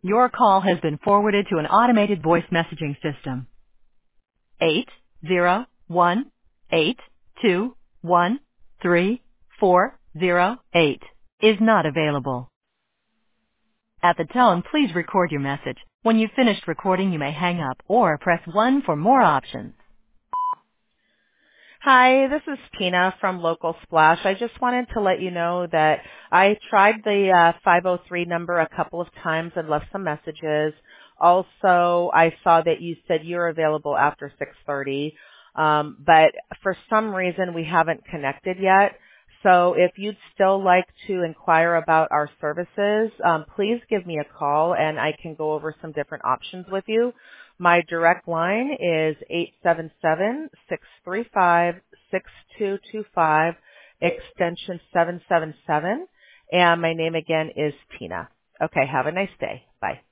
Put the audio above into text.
Your call has been forwarded to an automated voice messaging system. 80182134008 is not available. At the tone, please record your message. When you've finished recording, you may hang up or press 1 for more options. Hi, this is Tina from Local Splash. I just wanted to let you know that I tried the 503 number a couple of times and left some messages. Also, I saw that you said you're available after 6:30, but for some reason we haven't connected yet. So if you'd still like to inquire about our services, please give me a call and I can go over some different options with you. My direct line is 877-635-6225, extension 777, and my name again is Tina. Okay, have a nice day. Bye.